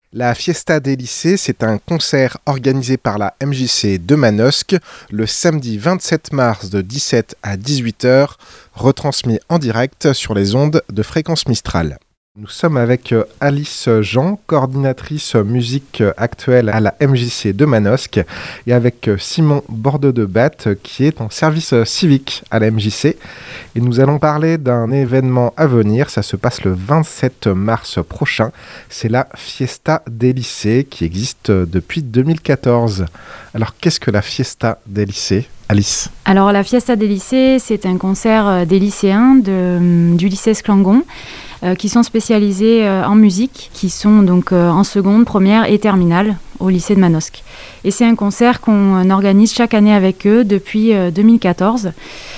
La Fiesta des lycées, c'est un concert organisé par la MJC de Manosque le samedi 27 mars de 17 à 18h, retransmis en direct sur les ondes de Fréquence Mistral. Nous sommes avec Alice Jean, coordinatrice musique actuelle à la MJC de Manosque, et avec Simon Bordeaux-de-Batte, qui est en service civique à la MJC. Et nous allons parler d'un événement à venir, ça se passe le 27 mars prochain. C'est la Fiesta des lycées qui existe depuis 2014. Alors qu'est-ce que la Fiesta des lycées, Alice ? Alors la Fiesta des lycées, c'est un concert des lycéens du lycée Sclangon, qui sont spécialisés en musique, qui sont donc en seconde, première et terminale au lycée de Manosque. Et c'est un concert qu'on organise chaque année avec eux depuis 2014,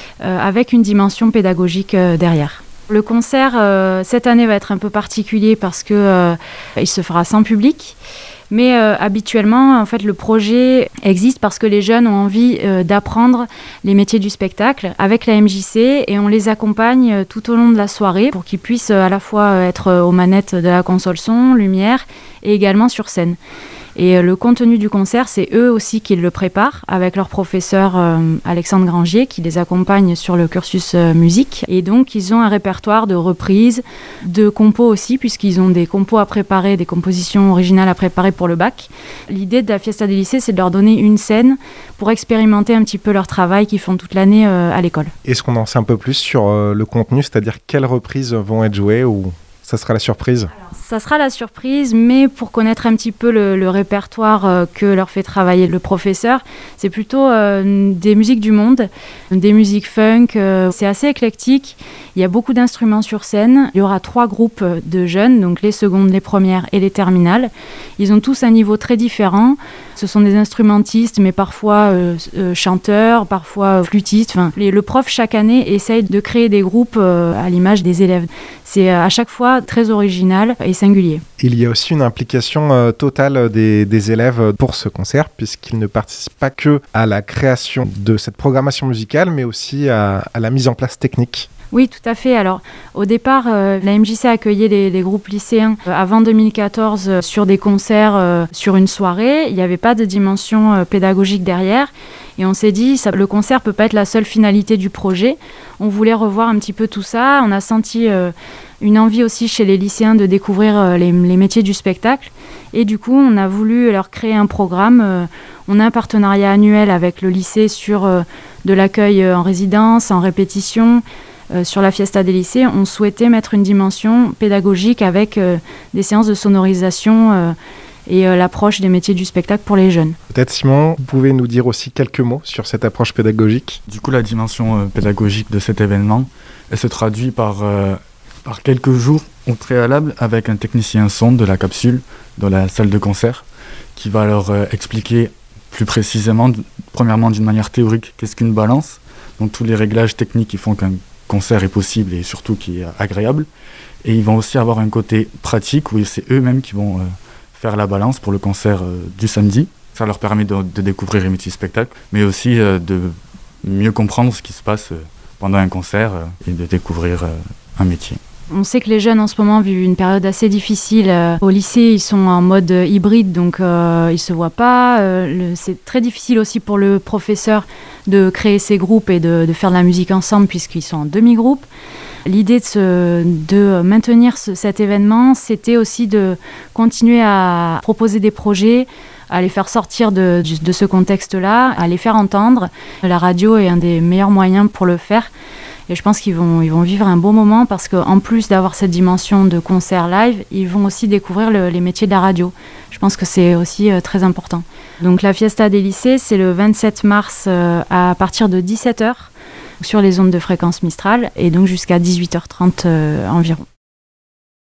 avec une dimension pédagogique derrière. Le concert, cette année, va être un peu particulier parce qu'il se fera sans public. Mais habituellement, en fait, le projet existe parce que les jeunes ont envie d'apprendre les métiers du spectacle avec la MJC et on les accompagne tout au long de la soirée pour qu'ils puissent à la fois être aux manettes de la console son, lumière et également sur scène. Et le contenu du concert, c'est eux aussi qui le préparent avec leur professeur Alexandre Grangier qui les accompagne sur le cursus musique. Et donc, ils ont un répertoire de reprises, de compos aussi, puisqu'ils ont des compos à préparer, des compositions originales à préparer pour le bac. L'idée de la Fiesta des lycées, c'est de leur donner une scène pour expérimenter un petit peu leur travail qu'ils font toute l'année à l'école. Est-ce qu'on en sait un peu plus sur le contenu, c'est-à-dire quelles reprises vont être jouées ou ça sera la surprise ? Ça sera la surprise, mais pour connaître un petit peu le répertoire que leur fait travailler le professeur, c'est plutôt des musiques du monde, des musiques funk, c'est assez éclectique. Il y a beaucoup d'instruments sur scène. Il y aura 3 groupes de jeunes, donc les secondes, les premières et les terminales. Ils ont tous un niveau très différent. Ce sont des instrumentistes, mais parfois chanteurs, parfois flûtistes. Enfin, le prof, chaque année, essaye de créer des groupes à l'image des élèves. C'est à chaque fois très original et singulier. Il y a aussi une implication totale des élèves pour ce concert, puisqu'ils ne participent pas que à la création de cette programmation musicale, mais aussi à la mise en place technique. Oui, tout à fait. Alors, au départ, la MJC accueillait les groupes lycéens avant 2014 sur des concerts sur une soirée. Il n'y avait pas de dimension pédagogique derrière. Et on s'est dit, le concert ne peut pas être la seule finalité du projet. On voulait revoir un petit peu tout ça. On a senti une envie aussi chez les lycéens de découvrir les métiers du spectacle. Et du coup, on a voulu leur créer un programme. On a un partenariat annuel avec le lycée sur de l'accueil en résidence, en répétition. Sur la Fiesta des lycées, on souhaitait mettre une dimension pédagogique avec des séances de sonorisation et l'approche des métiers du spectacle pour les jeunes. Peut-être Simon, vous pouvez nous dire aussi quelques mots sur cette approche pédagogique ? Du coup, la dimension pédagogique de cet événement, elle se traduit par quelques jours au préalable avec un technicien son de la capsule dans la salle de concert qui va leur expliquer plus précisément, premièrement d'une manière théorique, qu'est-ce qu'une balance, donc tous les réglages techniques qui font qu'un concert est possible et surtout qui est agréable. Et ils vont aussi avoir un côté pratique où c'est eux-mêmes qui vont faire la balance pour le concert du samedi. Ça leur permet de découvrir les métiers du spectacle, mais aussi de mieux comprendre ce qui se passe pendant un concert et de découvrir un métier. On sait que les jeunes en ce moment vivent une période assez difficile. Au lycée, ils sont en mode hybride, donc ils ne se voient pas. C'est très difficile aussi pour le professeur de créer ses groupes et de faire de la musique ensemble puisqu'ils sont en demi-groupe. L'idée de maintenir cet événement, c'était aussi de continuer à proposer des projets, à les faire sortir de ce contexte-là, à les faire entendre. La radio est un des meilleurs moyens pour le faire. Et je pense qu'ils vont vivre un beau moment parce qu'en plus d'avoir cette dimension de concert live, ils vont aussi découvrir les métiers de la radio. Je pense que c'est aussi très important. Donc la Fiesta des lycées, c'est le 27 mars à partir de 17h sur les ondes de Fréquence Mistral et donc jusqu'à 18h30 environ.